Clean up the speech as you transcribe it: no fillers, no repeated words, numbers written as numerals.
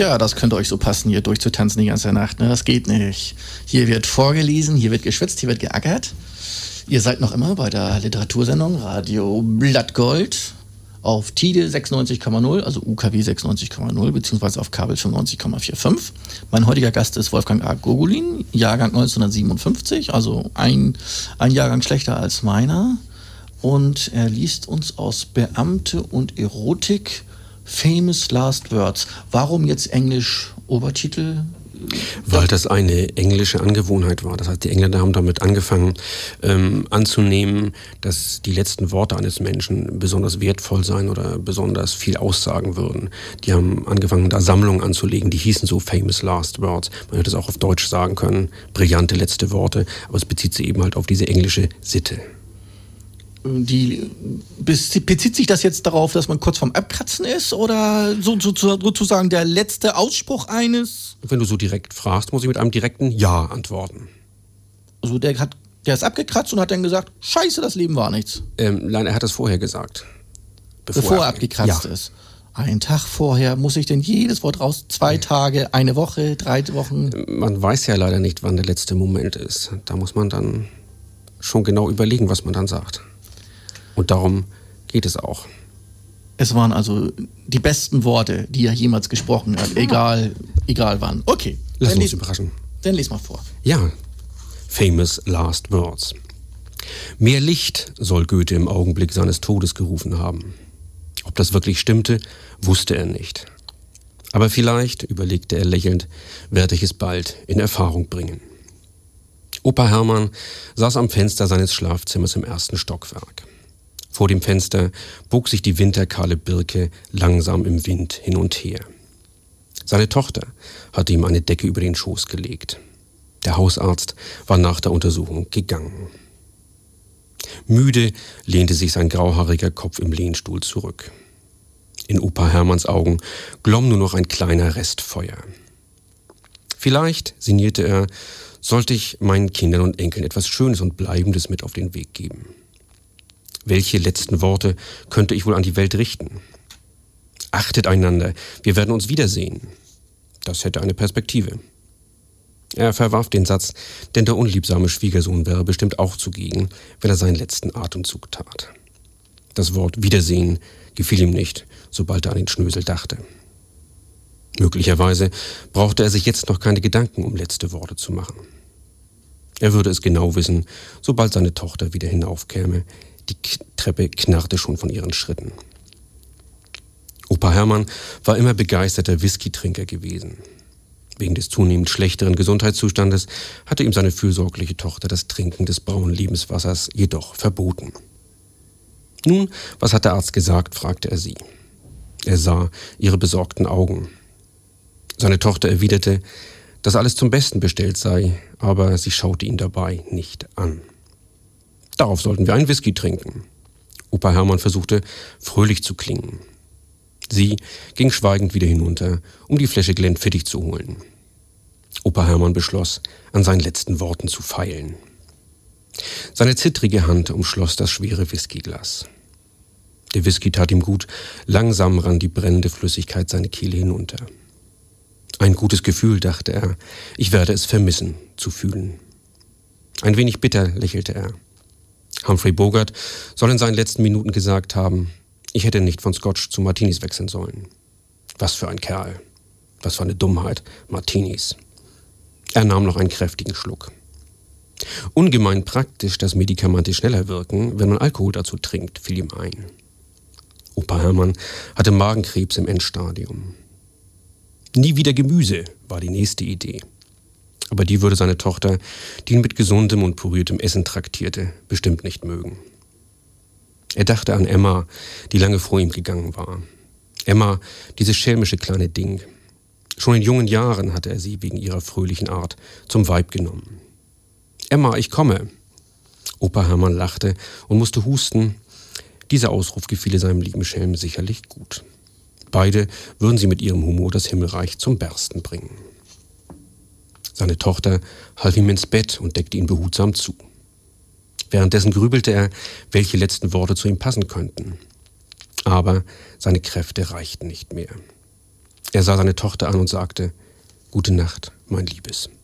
Ja, das könnte euch so passen, hier durchzutanzen die ganze Nacht. Ne? Das geht nicht. Hier wird vorgelesen, hier wird geschwitzt, hier wird geackert. Ihr seid noch immer bei der Literatursendung Radio Blattgold auf Tide 96,0, also UKW 96,0, beziehungsweise auf Kabel 95,45. Mein heutiger Gast ist Wolfgang A. Gogolin, Jahrgang 1957, also ein Jahrgang schlechter als meiner. Und er liest uns aus Beamte und Erotik Famous Last Words. Warum jetzt Englisch Obertitel? Weil das eine englische Angewohnheit war. Das heißt, die Engländer haben damit angefangen anzunehmen, dass die letzten Worte eines Menschen besonders wertvoll sein oder besonders viel aussagen würden. Die haben angefangen, da Sammlungen anzulegen, die hießen so Famous Last Words. Man hätte es auch auf Deutsch sagen können, brillante letzte Worte, aber es bezieht sich eben halt auf diese englische Sitte. Bezieht sich das jetzt darauf, dass man kurz vorm Abkratzen ist oder sozusagen der letzte Ausspruch eines? Wenn du so direkt fragst, muss ich mit einem direkten Ja antworten. Also der ist abgekratzt und hat dann gesagt, Scheiße, das Leben war nichts. Nein, er hat es vorher gesagt. Bevor er abgekratzt ist. Einen Tag vorher muss ich denn jedes Wort raus? 2 Tage, 1 Woche, 3 Wochen? Man weiß ja leider nicht, wann der letzte Moment ist. Da muss man dann schon genau überlegen, was man dann sagt. Und darum geht es auch. Es waren also die besten Worte, die er jemals gesprochen hat, egal wann. Okay. Lass uns überraschen. Dann lies mal vor. Ja, Famous Last Words. Mehr Licht soll Goethe im Augenblick seines Todes gerufen haben. Ob das wirklich stimmte, wusste er nicht. Aber vielleicht, überlegte er lächelnd, werde ich es bald in Erfahrung bringen. Opa Hermann saß am Fenster seines Schlafzimmers im 1. Stockwerk. Vor dem Fenster bog sich die winterkahle Birke langsam im Wind hin und her. Seine Tochter hatte ihm eine Decke über den Schoß gelegt. Der Hausarzt war nach der Untersuchung gegangen. Müde lehnte sich sein grauhaariger Kopf im Lehnstuhl zurück. In Opa Hermanns Augen glomm nur noch ein kleiner Rest Feuer. Vielleicht, sinnierte er, sollte ich meinen Kindern und Enkeln etwas Schönes und Bleibendes mit auf den Weg geben. Welche letzten Worte könnte ich wohl an die Welt richten? Achtet einander, wir werden uns wiedersehen. Das hätte eine Perspektive. Er verwarf den Satz, denn der unliebsame Schwiegersohn wäre bestimmt auch zugegen, wenn er seinen letzten Atemzug tat. Das Wort Wiedersehen gefiel ihm nicht, sobald er an den Schnösel dachte. Möglicherweise brauchte er sich jetzt noch keine Gedanken um letzte Worte zu machen. Er würde es genau wissen, sobald seine Tochter wieder hinaufkäme. Die Treppe knarrte schon von ihren Schritten. Opa Hermann war immer begeisterter Whisky-Trinker gewesen. Wegen des zunehmend schlechteren Gesundheitszustandes hatte ihm seine fürsorgliche Tochter das Trinken des braunen Lebenswassers jedoch verboten. Nun, was hat der Arzt gesagt, fragte er sie. Er sah ihre besorgten Augen. Seine Tochter erwiderte, dass alles zum Besten bestellt sei, aber sie schaute ihn dabei nicht an. Darauf sollten wir einen Whisky trinken. Opa Hermann versuchte, fröhlich zu klingen. Sie ging schweigend wieder hinunter, um die Flasche Glenfiddich zu holen. Opa Hermann beschloss, an seinen letzten Worten zu feilen. Seine zittrige Hand umschloss das schwere Whiskyglas. Der Whisky tat ihm gut, langsam rann die brennende Flüssigkeit seine Kehle hinunter. Ein gutes Gefühl, dachte er, ich werde es vermissen, zu fühlen. Ein wenig bitter lächelte er. Humphrey Bogart soll in seinen letzten Minuten gesagt haben, ich hätte nicht von Scotch zu Martinis wechseln sollen. Was für ein Kerl. Was für eine Dummheit. Martinis. Er nahm noch einen kräftigen Schluck. Ungemein praktisch, dass Medikamente schneller wirken, wenn man Alkohol dazu trinkt, fiel ihm ein. Opa Hermann hatte Magenkrebs im Endstadium. Nie wieder Gemüse war die nächste Idee. Aber die würde seine Tochter, die ihn mit gesundem und püriertem Essen traktierte, bestimmt nicht mögen. Er dachte an Emma, die lange vor ihm gegangen war. Emma, dieses schelmische kleine Ding. Schon in jungen Jahren hatte er sie wegen ihrer fröhlichen Art zum Weib genommen. »Emma, ich komme!« Opa Hermann lachte und musste husten. Dieser Ausruf gefiele seinem lieben Schelm sicherlich gut. Beide würden sie mit ihrem Humor das Himmelreich zum Bersten bringen. Seine Tochter half ihm ins Bett und deckte ihn behutsam zu. Währenddessen grübelte er, welche letzten Worte zu ihm passen könnten. Aber seine Kräfte reichten nicht mehr. Er sah seine Tochter an und sagte: »Gute Nacht, mein Liebes.«